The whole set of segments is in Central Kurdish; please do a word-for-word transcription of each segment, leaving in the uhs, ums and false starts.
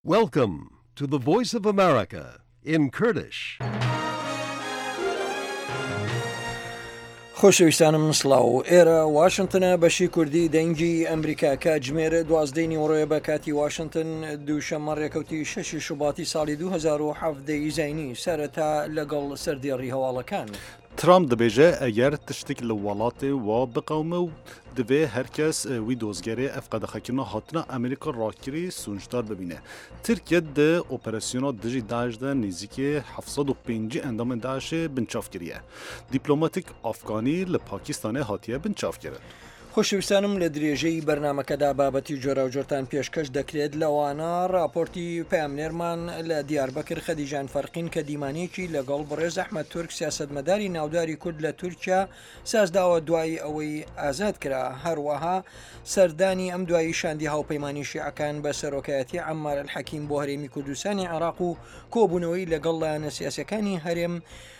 Welcome to the Voice of America in Kurdish. خۆشەویستانم سڵاو ئێرە واشنگتنە بەشی کوردی دەنگی ئەمریکا کاتژمێرە دوازدەی نیوەڕۆیە بە کاتی واشنگتن دووشەممە ڕێکەوتی شەشی شوباتی ساڵی دوو هەزار و هەفت زینی سەرەتا لەگەڵ سەردێڕی هەواڵەکان. ترامپ دەبێژە ئەگەر تشتێک لە وڵاتێ وا بقەومە و دەبێ هەرکەس وی دۆزگەرێ ئەف قەدەخەکردنە هاتنە ئەمریکا ڕاکری سونجدار ببینێ. ترکیە دە ئۆپەراسیۆنا دژی داعشدا نزیکێ هەفسەد و پێنج ئەندامên داعشê binçav kiriye. دیپلۆماتیک ئافغانی لە پاکیستانê هاتیە binçavkirin. خۆشەویستانم لە درێژەی بەرنمەکەدا بابەتی جۆرە و جۆرتان پێشکەش دەکرێت لەوانە راپۆرتی پامنێرمان لە دیاربەکر خەدیجان فەرقین کە دیمانەیەکی لەگەڵ بڕێز ئەحمەد تورک سیاسەتمەداری ناوداری کورد لە تورکیا سازداوە دوای ئەوەی ئازاد کرا. هەروەها سەردانی ئەم دوایی شاندی هاوپەیمانی شیعەکان بە سەرۆکایەتی عەمار الحەکیم بۆ هەرێمی کوردستانی عێراق و کۆبوونەوەی لەگەڵ لایەنە سیاسیەکانی هەرێم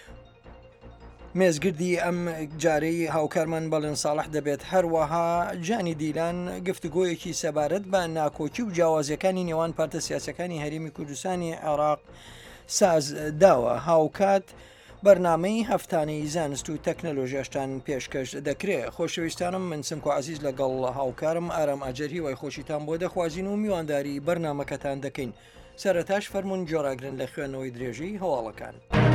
مێزگردی ئەم جارەی هاوکارمان بەڵێن ساڵح دەبێت. هەروەها جانی دیلان گفتوگۆیەکی سەبارەت بە ناکۆکی و جیاوازیەکانی نێوان پارتە سیاسەکانی هەرێمی کوردستانی عێراق ساز داوە. هاوکات بەرنامەی هەفتانەی زانست و تەکنەلۆژیاشتان پێشکەش دەکرێت. خۆشەویستانم من سمکۆ عزیز لەگەڵ هاوکارم ئارام ئاجەری وای خۆشیتان بۆ دەخوازیین و میوانداری بەرنامەکەتان دەکەین. سەرەتاش فەرمونون جۆراگرن لە خوێنەوەی درێژەی هەواڵەکان.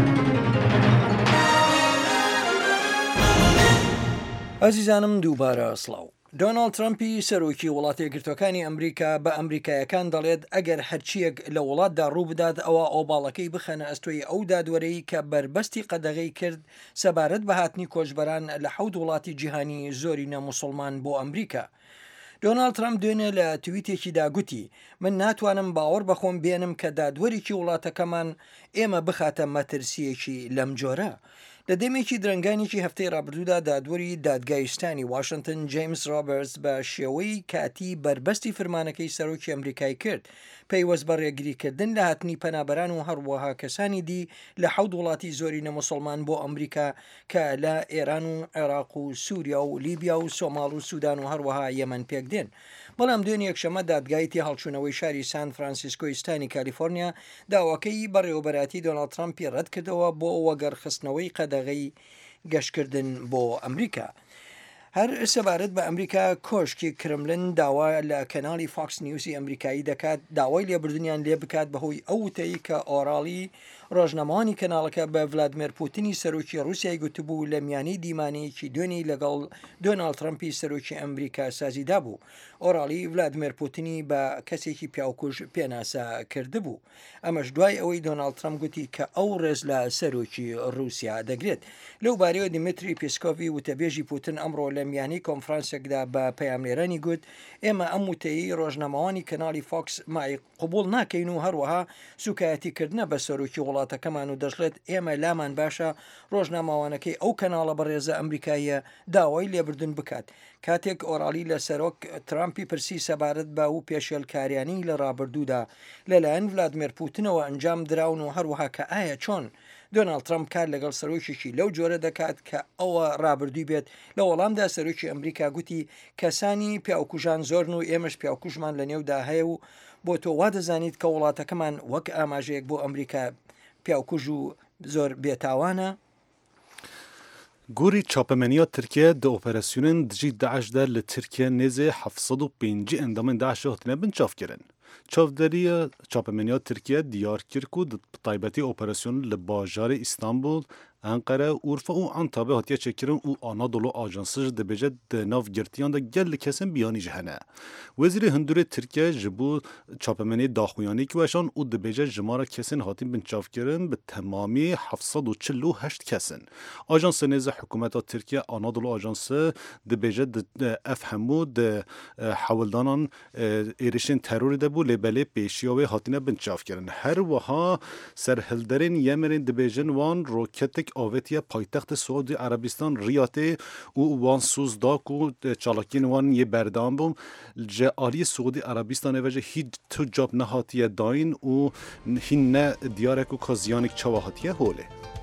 ئازیزانم دووبارە سڵاو. دۆناڵد ترامپی سەرۆکی وڵاتی یەکگرتوەکانی ئەمریکا بە ئەمریکایەکان دەڵێت ئەگەر هەرچیەک لە وڵاتدا ڕوو بدات ئەوە ئۆباڵەکەی بخەنە ئەستۆی ئەو دادوەرەی کە بربەستی قەدەغەی کرد سەبارەت بە هاتنی کۆچبەران لە حەوت وڵاتی جیهانی زۆری نەموسڵمان بۆ ئەمریکا. دۆناڵد ترامپ دوێنێ لە تویتێکیدا گوتی من ناتوانم باوەڕ بەخۆم بێنم کە دادوەرێکی وڵاتەکەمان ئێمە بخاتە مەترسیەکی لەم جۆرە. لە دەمێکی درنگانێکی هەفتەی ڕابردوودا دادوەری دادگایستانی واشنگتن جیمس ڕۆبرتس بە شێوەی کاتی بربەستی فرمانەکەی سەرۆکی ئەمریکای کرد پەیوەست بە ڕێگریکردن لە هاتنی پەنابەران و هەروەها کەسانی دی لە حەوت وڵاتی زۆری نەموسڵمان بۆ ئەمریکا کە لە ئێران و عێراق و سووریا و لیبیا و سۆماڵ و سوودان و هەروەها یەمەن پێک دێن. بەڵام دوێن یەکشەمە دادگایەتی هەڵچوونەوەی شاری سان فرانسیسکۆی ستانی کالیفۆرنیا داواکەی بەڕێوەبەراتی دۆناڵد ترامپی ڕەت کردەوە بۆ وەگەڕخستنەوەی قەدەغەی گەشتکردن بۆ ئەمریکا. هەر سەبارەت بە ئەمریکا کۆشکی کرملن داوا لە کەناڵی فاکس نیوسی ئەمریکایی دەکات داوای لێبردنیان لێ بکات بەهۆی ئەو وتەی کە ئۆراڵی ڕۆژنەمەوانی کەناڵەکە بە ڤلادیمیر پوتینی سەرۆکی رووسیای گوتبوو لە میانەی دیمانەیەکی دوێنی لەگەڵ دۆناڵد ترامپی سەرۆکی ئەمریکا سازیدا بوو. ئۆراڵی ڤلادیمیر پوتینی بە کەسێکی پیاوکوژ پێناسا کردبوو. ئەمەش دوای ئەوەی دۆناڵد ترامپ گوتی کە ئەو ڕێز لە سەرۆکی رووسیا دەگرێت. لەو بارەوە دیمتری پیسکۆڤی وتەبێژی پوتین ئەمڕۆ لە میانەی کۆنفرانسێکدا بە پەیامنێرانی گوت ئێمە ئەم وتەیی ڕۆژنەمەوانی کەناڵی فاکس مای قبول ناکەین و هەروەها سوکایەتیکردنە بە سەرۆکی وڵاتەکەمان و دەژڵێت ئێمە لامان باشە ڕۆژنامەوانەکەی ئەو کەناڵە بەڕێزە ئەمریکاییە داوای لێبردن بکات. کاتێک ئۆراڵی لە سەرۆک ترامپی پرسی سەبارەت بە و پێشێلکاریانی لە ڕابردوودا لەلایەن ڤلادیمیر پوتینەوە ئەنجام دراون و هەروەها کە ئایا چۆن دۆناڵد ترامپ کار لەگەڵ سەرۆکێکی لەو جۆرە دەکات کە ئەوە ڕابردووی بێت. لە وەڵامدا سەرۆکی ئەمریکا گوتی کەسانی پیاوکوژان زۆرن و ئێمەش پیاوکوژمان لە نێودا هەیە و بۆ تۆ وا دەزانیت کە وڵاتەکەمان وەک ئاماژەیەک بۆ ئەمریکا پیاوکوژ و زۆر بێتاوانە. گوری چاپەمەنیە ترکیە دە ئۆپەراسیۆنên dijî داعشدا li Tirkiye nêzê hevsed û pênc endamên Daişê hatine binçavkirin. Çavderiya çapemeniya Tirkiye diyar kir ku di taybetî operasyonê li bajarê İstanbul, Ankara, Urfa û Antabe hatiye çêkirin û Anadolu Ajansı ji dibêje di navgirtiyan de gelek kesin biyanî ji hene. Wezîrê Hindurê Tirkiye ji bo çapemenê daxuyanî weşan û dibêje jimara kesin hatîn binçavkirin bi temamî hevsed û çil û heşt kesin. Ajansa nêze hikûmeta Tirkiye Anadolu Ajansı dibêje ev hemû di hewildanan êrişên terorê de bû lêbelê pêşiya wê hatine binçavkirin. Her wiha serhilderên Yemenê dibêjin wan roketek avetiye paytexta Suudi Arabistan Riyadê û wan sûzda ku çalakiyên wan yê berdam bûn ji aliyê Suudi Arabistanê ve ji hiç tu cab nehatiye dayîn û hîn ne diyarek û ka ziyanek çawa hatiye holê.